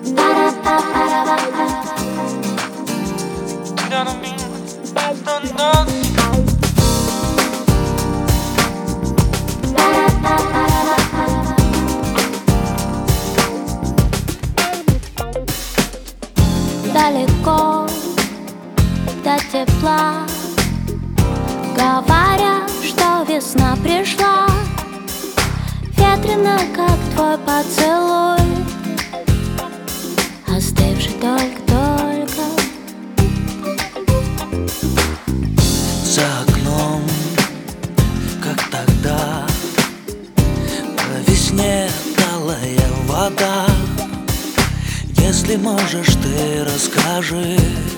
Далеко до тепла, говорят, что весна пришла. Ветрено, как твой поцелуй, остывший только-только. За окном, как тогда, по весне талая вода. Если можешь, ты расскажи,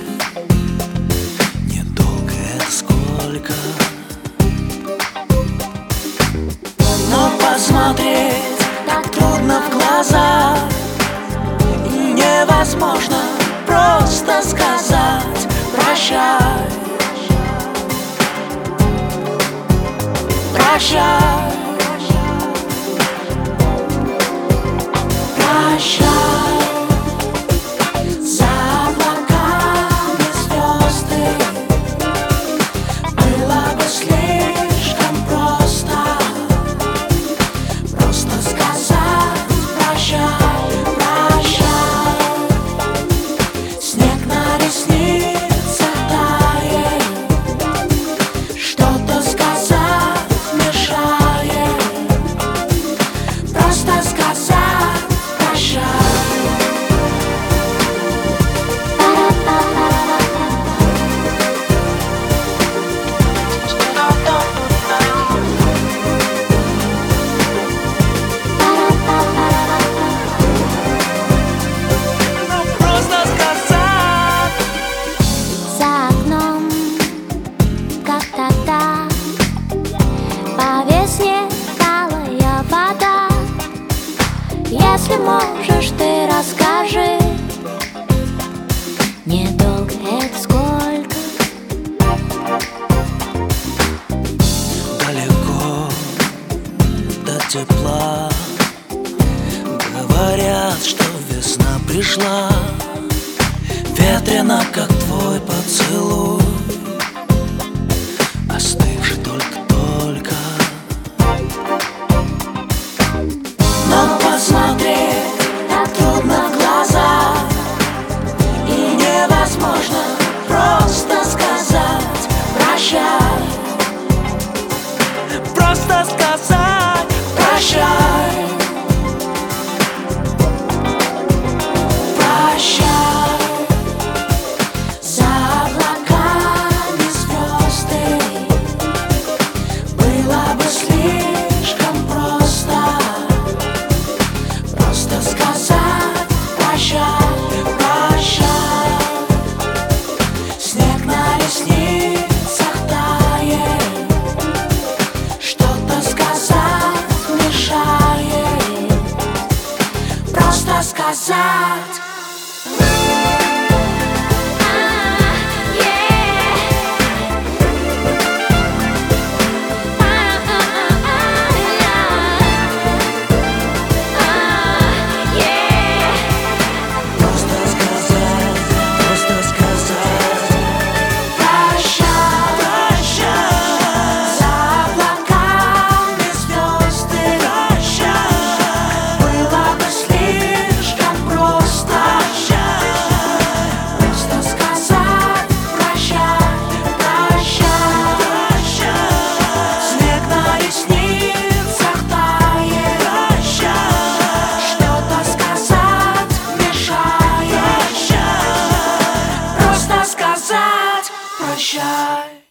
недолго это сколько. Но посмотреть так трудно в глаза, и невозможно просто сказать прощай. Прощай. Прощай. Если можешь, ты расскажи, недолго это сколько. Далеко до тепла, говорят, что весна пришла. Ветрено, как твой поцелуй, остывший только-только. Но посмотреть так трудно в глаза, и невозможно просто сказать прощай. Просто сказать прощай. Прощай. За облаками звезды было бы слишком просто сказать прощай, прощай. Снег на ресницах тает, что-то сказать мешает. Просто сказать. Прощай.